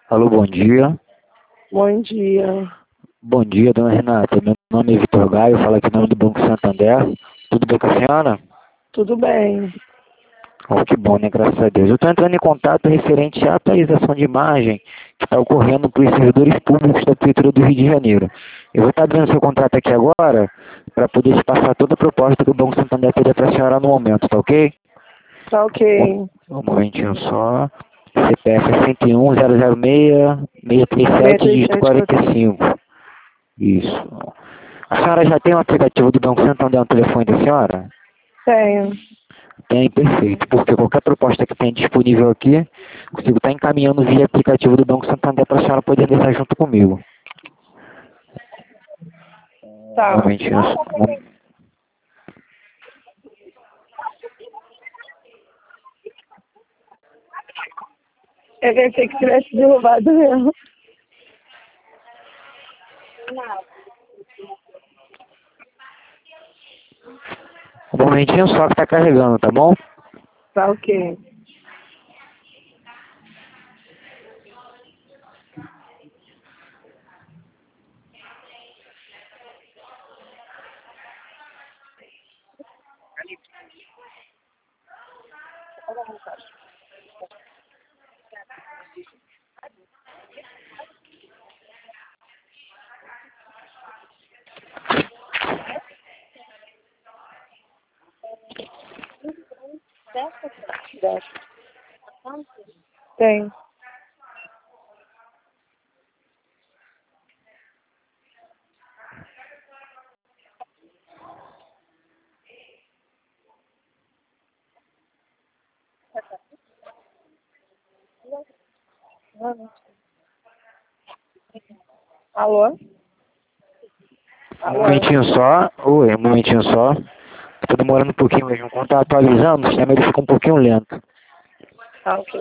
Alô, bom dia. Bom dia. Bom dia, dona Renata. Meu nome é Vitor Gaio, falo aqui em nome do Banco Santander. Tudo bem com a senhora? Tudo bem? Oh, que bom, né? Graças a Deus. Eu estou entrando em contato referente à atualização de imagem que está ocorrendo para os servidores públicos da Prefeitura do Rio de Janeiro. Eu vou estar abrindo seu contrato aqui agora para poder te passar toda a proposta que o Banco Santander teria para a senhora no momento, tá ok? Tá ok. Um momentinho só. CPF é 101 006 637 dígito 63745. 45. Isso. A senhora já tem o aplicativo do Banco Santander no telefone da senhora? Tenho. Tem, perfeito. Porque qualquer proposta que tenha disponível aqui, consigo estar encaminhando via aplicativo do Banco Santander para a senhora poder deixar junto comigo. Um Tá. momentinho só. Eu pensei que tivesse derrubado mesmo. Um momentinho só que está carregando, tá bom? Tá ok. Tem. Alô? Um Alô? momentinho só. Oi, um momentinho só. Estou demorando um pouquinho mesmo. Quando está atualizando, o sistema ele fica um pouquinho lento. Tá ok.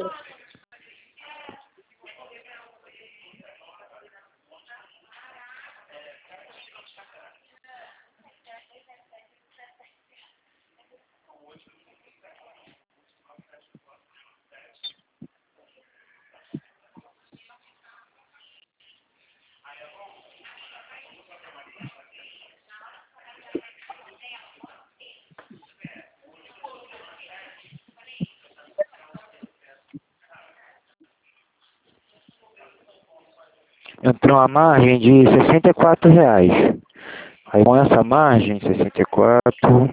Entrou uma margem de R$ 64. Aí com essa margem, 64.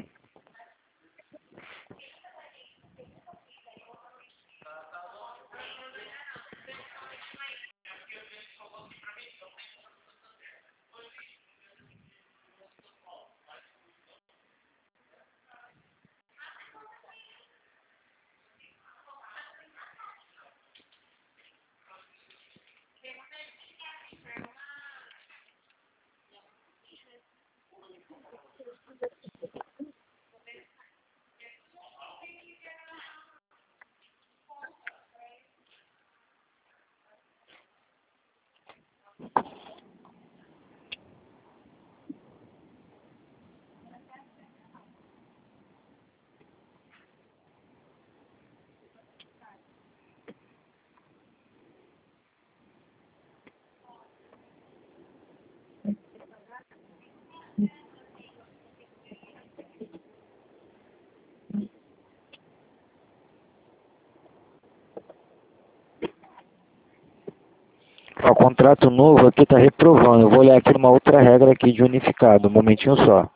O contrato novo aqui está reprovando. Eu vou olhar aqui uma outra regra aqui de unificado. Um momentinho só.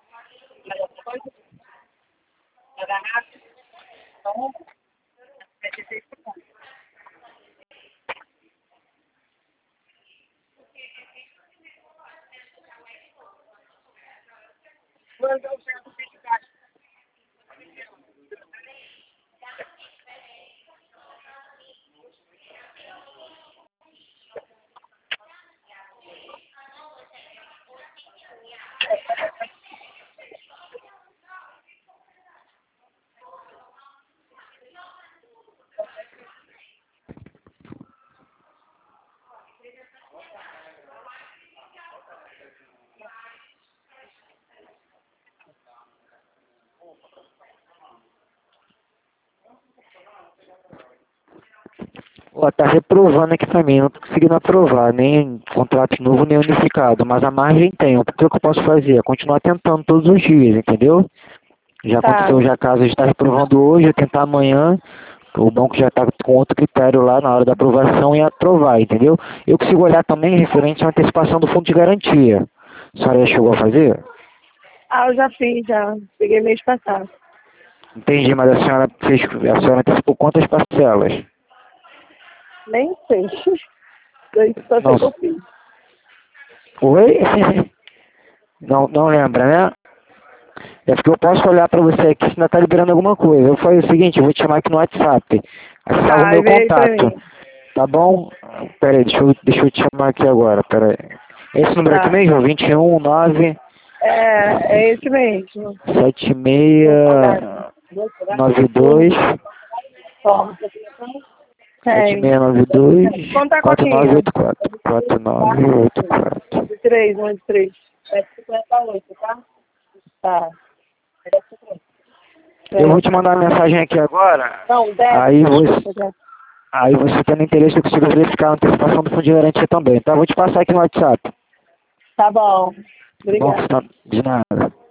Ó, tá reprovando aqui pra mim, não tô conseguindo aprovar, nem contrato novo, nem unificado, mas a margem tem. O que eu posso fazer? É continuar tentando todos os dias, entendeu? Já Tá. aconteceu já caso de estar reprovando hoje, eu tentar amanhã, o banco já está com outro critério lá na hora da aprovação e aprovar, entendeu? Eu consigo olhar também referente à antecipação do fundo de garantia. A senhora já chegou a fazer? Ah, eu já fiz, já. Peguei mês passado. Entendi, mas a senhora antecipou quantas parcelas? Nem sei. Eu só sei que Não. eu fiz. Oi? Não lembra, né? É porque eu posso olhar para você aqui se ainda está liberando alguma coisa. Eu falei o seguinte, eu vou te chamar aqui no WhatsApp. Aí você salva o Tá, meu enviei pra contato. mim. Tá bom? Pera aí, deixa eu te chamar aqui agora. Pera aí. Esse número aqui Tá. mesmo? 21 9 É esse mesmo. 76 Vou pagar. 92 Ó. Tem. 7692 Quanto tá a cotinha? 4984 4984. De 3, uma de 3. É 58, tá? Tá. Eu vou te mandar uma mensagem aqui agora. Não, 10. Aí você tendo interesse, eu consigo verificar a antecipação do fundo de garantia também, tá? Vou te passar aqui no WhatsApp. Tá bom. Bom, Obrigada. de nada.